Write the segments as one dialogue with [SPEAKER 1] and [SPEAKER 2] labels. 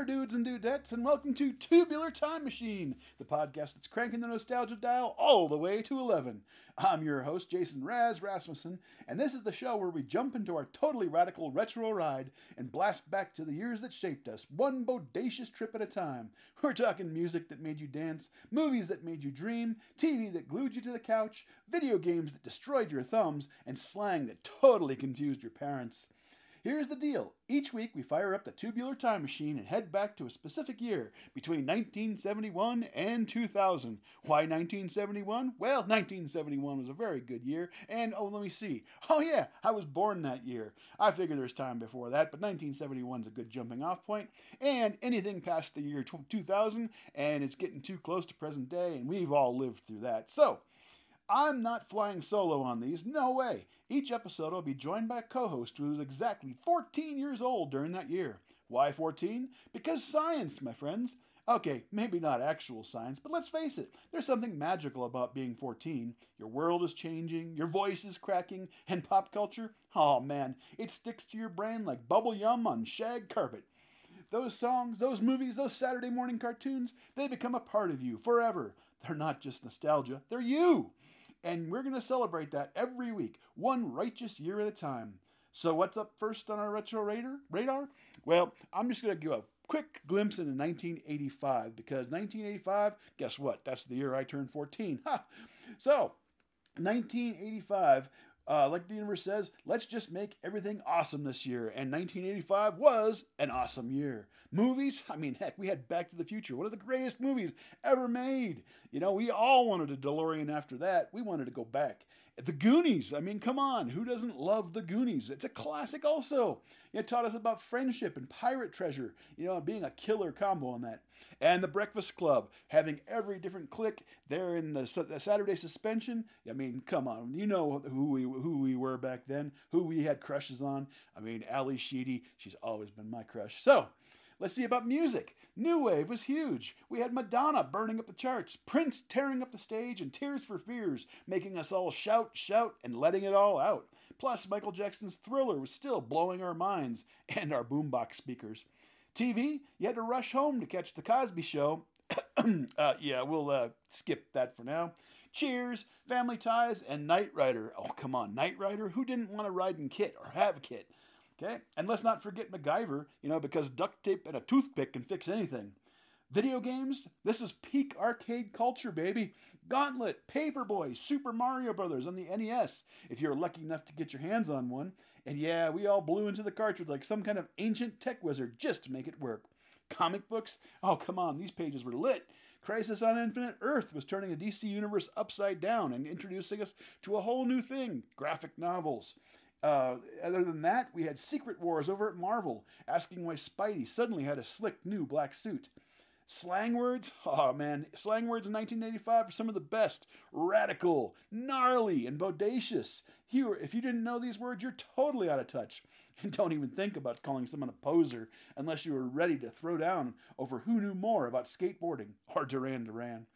[SPEAKER 1] dudes and dudettes, and welcome to Tubular Time Machine, the podcast that's cranking the nostalgia dial all the way to 11. I'm your host, Jason Raz Rasmussen, and this is the show where we jump into our totally radical retro ride and blast back to the years that shaped us, one bodacious trip at a time. We're talking music that made you dance, movies that made you dream, TV that glued you to the couch, video games that destroyed your thumbs, and slang that totally confused your parents. Here's the deal. Each week we fire up the Tubular Time Machine and head back to a specific year between 1971 and 2000. Why 1971? Well, 1971 was a very good year, and let me see. Oh yeah, I was born that year. I figure there's time before that, but 1971 is a good jumping off point, and anything past the year 2000, and it's getting too close to present day, and we've all lived through that. So, I'm not flying solo on these, no way. Each episode I'll be joined by a co-host who was exactly 14 years old during that year. Why 14? Because science, my friends. Okay, maybe not actual science, but let's face it, there's something magical about being 14. Your world is changing, your voice is cracking, and pop culture, oh man, it sticks to your brain like bubble yum on shag carpet. Those songs, those movies, those Saturday morning cartoons, they become a part of you forever. They're not just nostalgia, they're you. And we're going to celebrate that every week, one righteous year at a time. So what's up first on our retro radar? Well, I'm just going to give a quick glimpse into 1985, because 1985, guess what? That's the year I turned 14. So, 1985, like the universe says, let's just make everything awesome this year. And 1985 was an awesome year. Movies, I mean, heck, we had Back to the Future, one of the greatest movies ever made. You know, we all wanted a DeLorean after that. We wanted to go back. The Goonies, I mean, come on, who doesn't love The Goonies? It's a classic also. It taught us about friendship and pirate treasure, you know, being a killer combo on that. And The Breakfast Club, having every different clique there in the Saturday suspension. I mean, come on, you know who we were back then, who we had crushes on. I mean, Ali Sheedy, she's always been my crush. So, let's see about music. New Wave was huge. We had Madonna burning up the charts, Prince tearing up the stage, and Tears for Fears making us all shout, and letting it all out. Plus, Michael Jackson's Thriller was still blowing our minds and our boombox speakers. TV, you had to rush home to catch The Cosby Show. We'll skip that for now. Cheers, Family Ties, and Knight Rider. Oh, come on, Knight Rider? Who didn't want to ride in KITT or have KITT? Okay, and let's not forget MacGyver, you know, because duct tape and a toothpick can fix anything. Video games, this is peak arcade culture, baby. Gauntlet, Paperboy, Super Mario Brothers on the NES, if you're lucky enough to get your hands on one. And yeah, we all blew into the cartridge like some kind of ancient tech wizard just to make it work. Comic books, oh come on, these pages were lit. Crisis on Infinite Earth was turning the DC universe upside down and introducing us to a whole new thing, graphic novels. Other than that, we had Secret Wars over at Marvel, asking why Spidey suddenly had a slick new black suit. Slang words? Oh man, slang words in 1985 are some of the best. Radical, gnarly, and bodacious. If you didn't know these words, you're totally out of touch. And don't even think about calling someone a poser unless you were ready to throw down over who knew more about skateboarding or Duran Duran.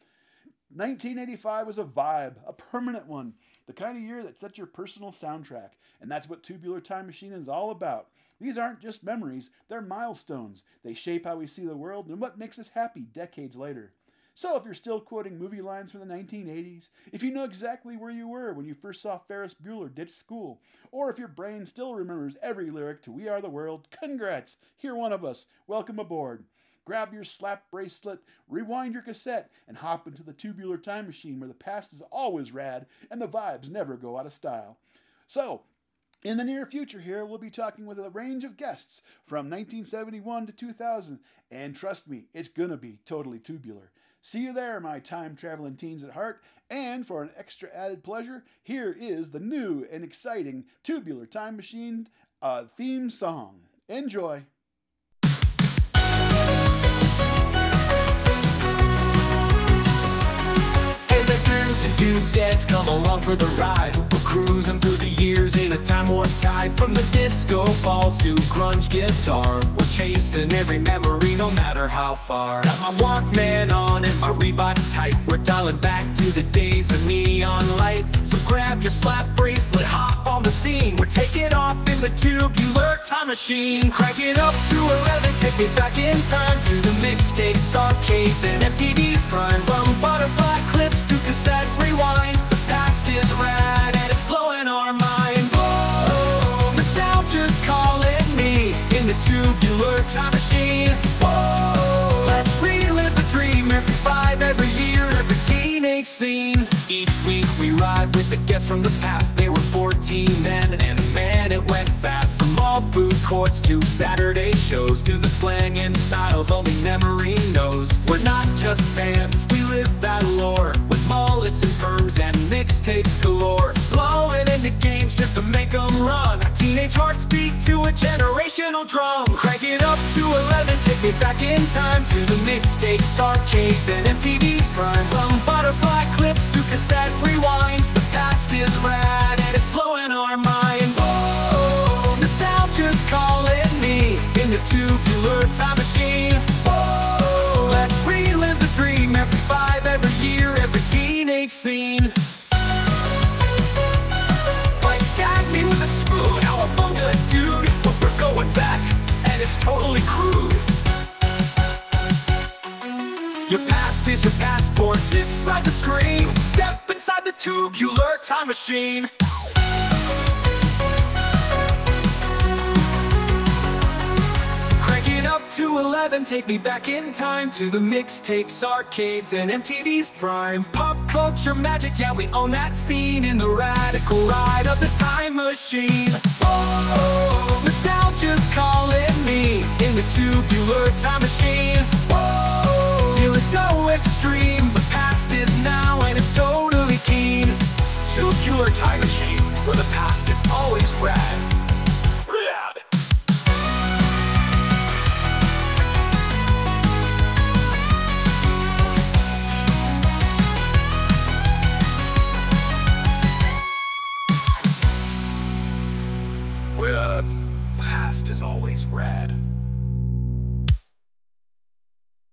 [SPEAKER 1] 1985 was a vibe, a permanent one, the kind of year that sets your personal soundtrack, and that's what Tubular Time Machine is all about. These aren't just memories, they're milestones. They shape how we see the world and what makes us happy decades later. So if you're still quoting movie lines from the 1980s, if you know exactly where you were when you first saw Ferris Bueller ditch school, or if your brain still remembers every lyric to We Are the World, congrats, you're one of us, welcome aboard. Grab your slap bracelet, rewind your cassette, and hop into the Tubular Time Machine where the past is always rad and the vibes never go out of style. So, in the near future here, we'll be talking with a range of guests from 1971 to 2000, and trust me, it's gonna be totally tubular. See you there, my time-traveling teens at heart, and for an extra added pleasure, here is the new and exciting Tubular Time Machine theme song. Enjoy!
[SPEAKER 2] Hey, the dudes and dudettes, come along for the ride. We'll cruising through the years in a time warp tide. From the disco balls to grunge guitar, we're chasing every memory no matter how far. Got my Walkman on and my Reeboks tight. We're dialing back to the days of neon light. So grab your slap bracelet, hop on the scene. We're taking off in the tubular time machine. Crank it up to 11, take me back in time to the mixtapes, arcades, and MTV's prime. From butterfly clips to cassette rewind, the past is rad and it's blowing our minds. Whoa, nostalgia's calling me in the tubular time machine. Whoa, let's relive the dream. Every vibe, every year, every teenage scene. Each week we ride with the guests from the past. They were 14 then, and man, it went fast. From all food courts to Saturday shows, to the slang and styles only memory knows. We're not just fans, we live that lore, with mullets and perms and mixtapes galore. Blowing into games just to make them run. Our teenage hearts beat to a generational drum. Crank it up to 11, take me back in time to the mixtapes, arcades, and MTV's prime. From butterfly clips to cassette rewind, the past is rad and it's blowing our minds. Oh, nostalgia's calling me in the tubular time machine. Oh, let's relive the dream. Every vibe, every year, every teenage scene. Like gag me with a spoon, how about that, dude? But we're going back, and it's totally crude. Your past is your passport, this ride's a scream. Step inside the tubular time machine. Crank it up to 11, take me back in time to the mixtapes, arcades, and MTV's prime. Pop culture magic, yeah, we own that scene in the radical ride of the time machine. Oh, nostalgia's calling me in the tubular time machine. Whoa, feeling so extreme. The past is now and it's totally keen. Tubular time machine, where the past is always rad. Rad. Where the past is always rad.